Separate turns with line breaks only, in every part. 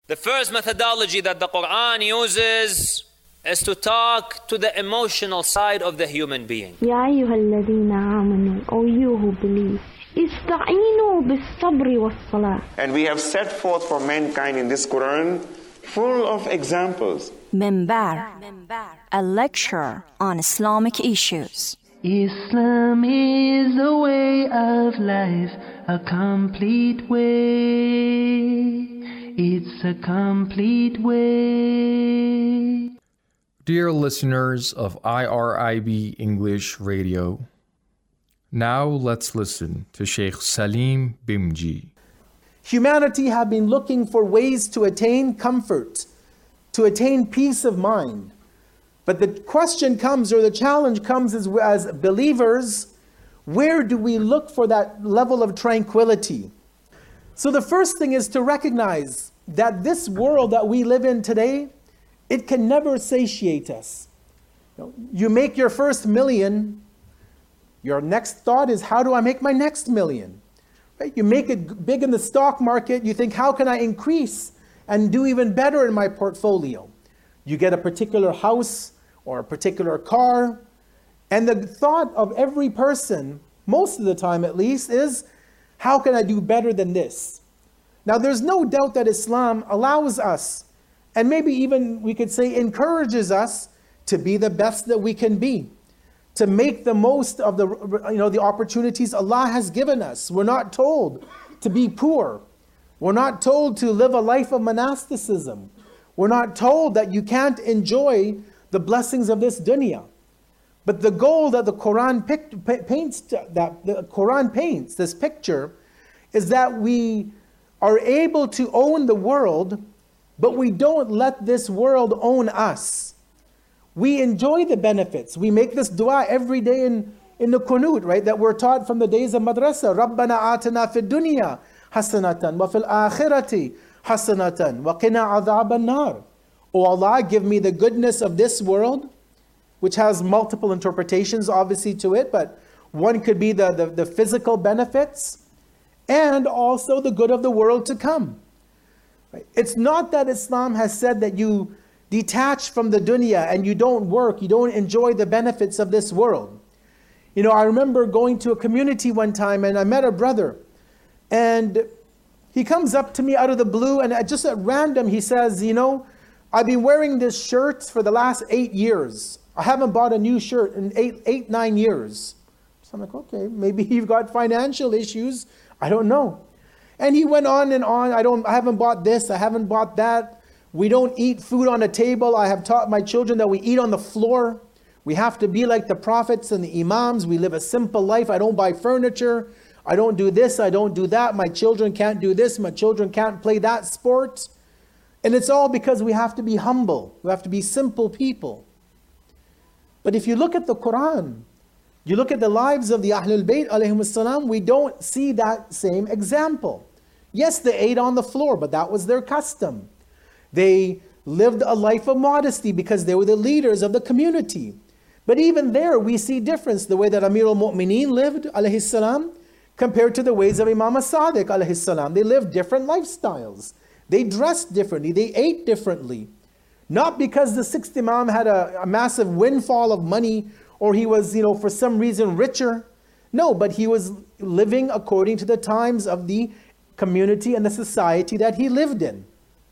The first methodology that the Quran uses is to talk to the emotional side of the human being.
يا أيها الذين آمنوا, O you who believe, استعينوا بالصبر والصلاة.
And we have set forth for mankind in this Quran full of examples.
Minbar, a lecture on Islamic issues.
Islam is a way of life, a complete way. It's a complete way.
Dear listeners of IRIB English Radio, now let's listen to Sheikh Salim Bimji.
Humanity have been looking for ways to attain comfort, to attain peace of mind. But the question comes, or the challenge comes, as believers, where do we look for that level of tranquility? So the first thing is to recognize that this world that we live in today, it can never satiate us. You make your first million, your next thought is, how do I make my next million? Right? You make it big in the stock market, you think, how can I increase and do even better in my portfolio? You get a particular house or a particular car, and the thought of every person, most of the time at least, is, how can I do better than this? Now there's no doubt that Islam allows us, and maybe even we could say encourages us, to be the best that we can be, to make the most of the opportunities Allah has given us. We're not told to be poor. We're not told to live a life of monasticism. We're not told that you can't enjoy the blessings of this dunya. But the goal that the Quran paints, this picture, is that we are able to own the world, but we don't let this world own us. We enjoy the benefits. We make this dua every day in the Qunut, right? That we're taught from the days of madrasa. رَبَّنَا آتِنَا فِي الدُّنْيَا حَسَنَةً وَفِي الْآخِرَةِ حَسَنَةً وَقِنَا عَذَابَ النَّارِ. O Allah, give me the goodness of this world, which has multiple interpretations obviously to it, but one could be the physical benefits, and also the good of the world to come. Right? It's not that Islam has said that you detach from the dunya and you don't work, you don't enjoy the benefits of this world. I remember going to a community one time and I met a brother, and he comes up to me out of the blue and just at random he says, I've been wearing this shirt for the last 8 years. I haven't bought a new shirt in 9 years. So I'm like, okay, maybe you've got financial issues. I don't know. And he went on and on. I haven't bought this. I haven't bought that. We don't eat food on a table. I have taught my children that we eat on the floor. We have to be like the prophets and the imams. We live a simple life. I don't buy furniture. I don't do this. I don't do that. My children can't do this. My children can't play that sport. And it's all because we have to be humble. We have to be simple people. But if you look at the Quran, you look at the lives of the Ahlul Bayt alayhim salam, we don't see that same example. Yes, they ate on the floor, but that was their custom. They lived a life of modesty because they were the leaders of the community. But even there we see difference, the way that Amir al-Mu'mineen lived alayhi salam compared to the ways of Imam as-Sadiq alayhi salam. They lived different lifestyles. They dressed differently. They ate differently. Not because the sixth Imam had a massive windfall of money, or he was, for some reason richer. No, but he was living according to the times of the community and the society that he lived in.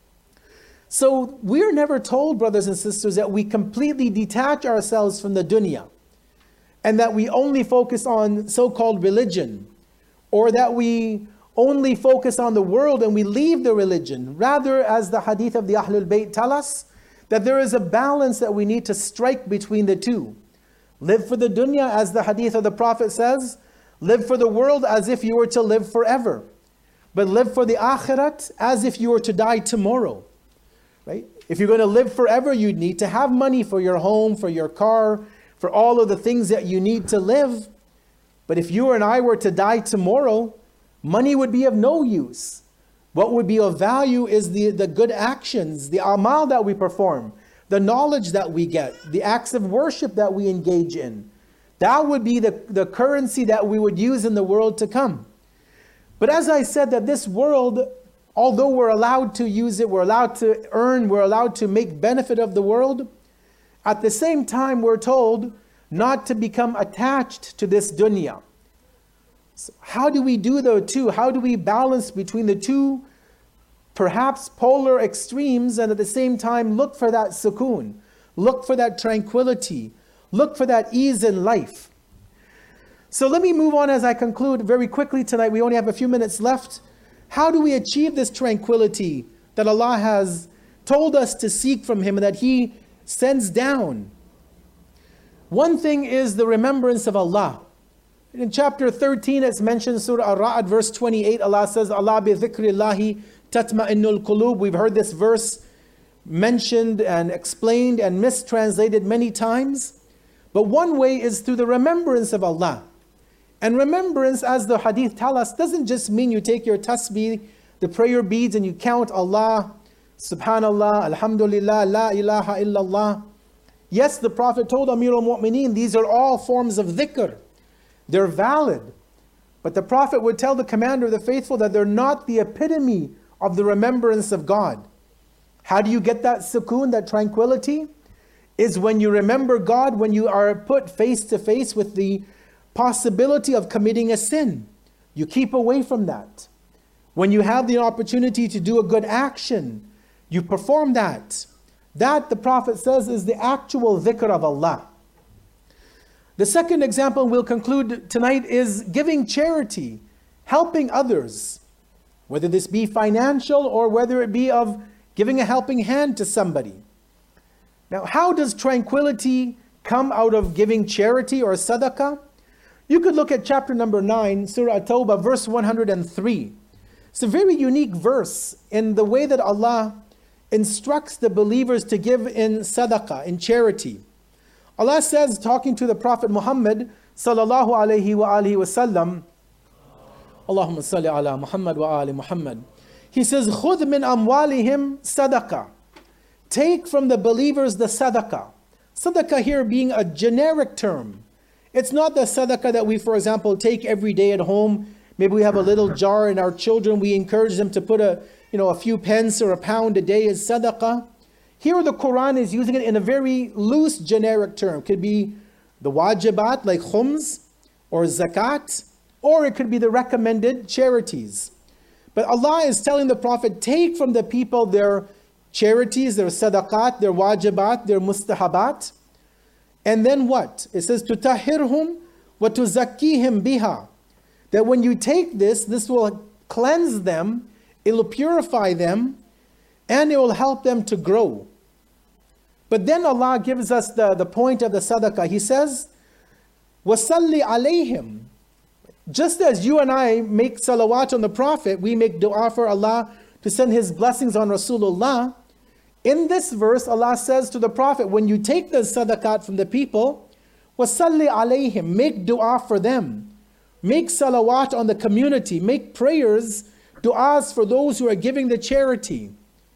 So we're never told, brothers and sisters, that we completely detach ourselves from the dunya, and that we only focus on so-called religion, or that we only focus on the world and we leave the religion. Rather, as the hadith of the Ahlul Bayt tell us, that there is a balance that we need to strike between the two. Live for the dunya, as the hadith of the Prophet says. Live for the world as if you were to live forever. But live for the akhirat as if you were to die tomorrow. Right? If you're going to live forever, you need to have money for your home, for your car, for all of the things that you need to live. But if you and I were to die tomorrow, money would be of no use. What would be of value is the good actions, the amal that we perform, the knowledge that we get, the acts of worship that we engage in. That would be the currency that we would use in the world to come. But as I said, that this world although we're allowed to use it, we're allowed to earn, we're allowed to make benefit of the world, at the same time we're told not to become attached to this dunya. So how do we do the two? How do we balance between the two perhaps polar extremes, and at the same time look for that sukoon, look for that tranquility, look for that ease in life? So let me move on as I conclude very quickly tonight. We only have a few minutes left. How do we achieve this tranquility that Allah has told us to seek from Him and that He sends down? One thing is the remembrance of Allah. In chapter 13, it's mentioned, Surah Ar-Ra'd, verse 28, Allah says, Allah bi dhikrillahi tatma'innul qulub. We've heard this verse mentioned and explained and mistranslated many times. But one way is through the remembrance of Allah. And remembrance, as the hadith tell us, doesn't just mean you take your tasbih, the prayer beads, and you count Allah, Subhanallah, Alhamdulillah, La ilaha illallah. Yes, the Prophet told Amir al-Mu'mineen, these are all forms of dhikr. They're valid. But the Prophet would tell the commander of the faithful that they're not the epitome of the remembrance of God. How do you get that sukoon, that tranquility? Is when you remember God, when you are put face to face with the possibility of committing a sin. You keep away from that. When you have the opportunity to do a good action, you perform that. That, the Prophet says, is the actual dhikr of Allah. The second example we'll conclude tonight is giving charity, helping others, whether this be financial or whether it be of giving a helping hand to somebody. Now, how does tranquility come out of giving charity or sadaqah? You could look at chapter number 9, Surah At-Tawbah, verse 103. It's a very unique verse in the way that Allah instructs the believers to give in sadaqah, in charity. Allah says, talking to the Prophet Muhammad sallallahu alayhi wa alihi wa sallam, Allahumma salli ala Muhammad wa ali Muhammad. He says, خُذْ مِنْ أَمْوَالِهِمْ صَدَقَةً. Take from the believers the sadaqah. Sadaqah here being a generic term. It's not the sadaqah that we, for example, take every day at home. Maybe we have a little jar and our children, we encourage them to put a few pence or a pound a day as sadaqah. Here the Quran is using it in a very loose generic term. It could be the wajibat like khums or zakat, or it could be the recommended charities. But Allah is telling the Prophet, take from the people their charities, their sadaqat, their wajibat, their mustahabat. And then what? It says, tutahhirhum wa tuzakkihim biha. That when you take this will cleanse them, it will purify them, and it will help them to grow. But then Allah gives us the point of the sadaqah. He says, وَصَلِّ عَلَيْهِمْ. Just as you and I make salawat on the Prophet, we make dua for Allah to send His blessings on Rasulullah. In this verse, Allah says to the Prophet, when you take the sadaqat from the people, وَصَلِّ عَلَيْهِمْ. Make dua for them. Make salawat on the community. Make prayers, du'as for those who are giving the charity.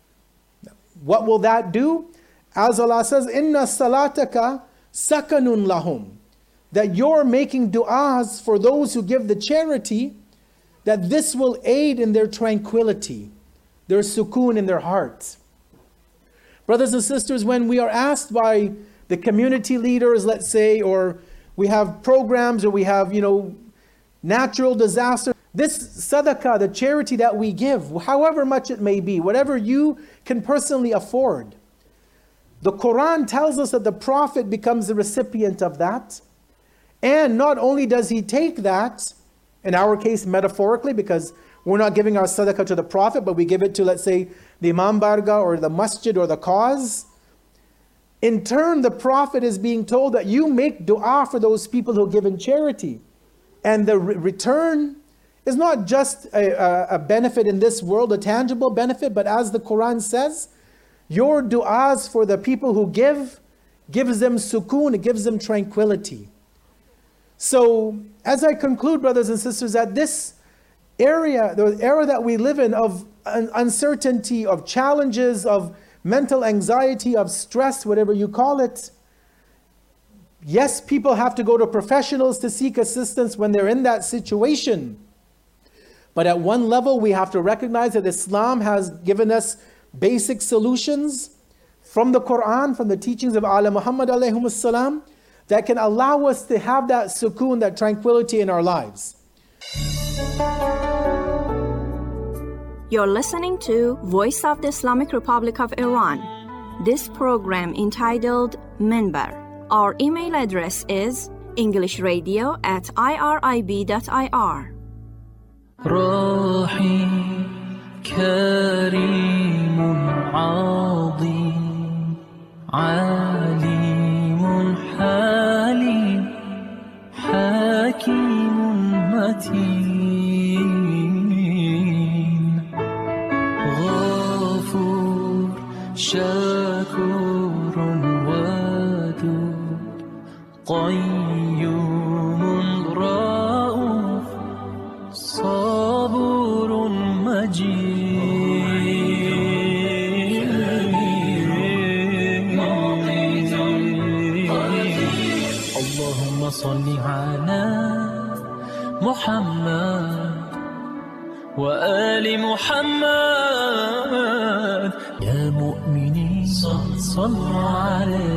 What will that do? As Allah says, Inna salataka sakanun lahum. That you're making du'as for those who give the charity, that this will aid in their tranquility, their sukoon in their hearts. Brothers and sisters, when we are asked by the community leaders, let's say, or we have programs, or we have, natural disaster, this sadaqah, the charity that we give, however much it may be, whatever you can personally afford, the Quran tells us that the Prophet becomes the recipient of that. And not only does he take that, in our case metaphorically, because we're not giving our sadaqah to the Prophet, but we give it to, let's say, the Imam Barga or the masjid or the cause. In turn, the Prophet is being told that you make dua for those people who give in charity. And the return is not just a benefit in this world, a tangible benefit, but as the Quran says, your du'as for the people who gives them sukoon, it gives them tranquility. So, as I conclude, brothers and sisters, that this area, the era that we live in of uncertainty, of challenges, of mental anxiety, of stress, whatever you call it, yes, people have to go to professionals to seek assistance when they're in that situation. But at one level, we have to recognize that Islam has given us basic solutions from the Quran, from the teachings of Ala Muhammad alayhi salam, that can allow us to have that sukoon, that tranquility in our lives.
You're listening to Voice of the Islamic Republic of Iran. This program entitled Minbar. Our email address is englishradio@irib.ir.
راحي كريم عظيم عليم حليم حكيم متين غفور شكور ودود قيوم رؤوف صبور مجيد اللهم صل على محمد وآل محمد يا مؤمنين صلوا عليه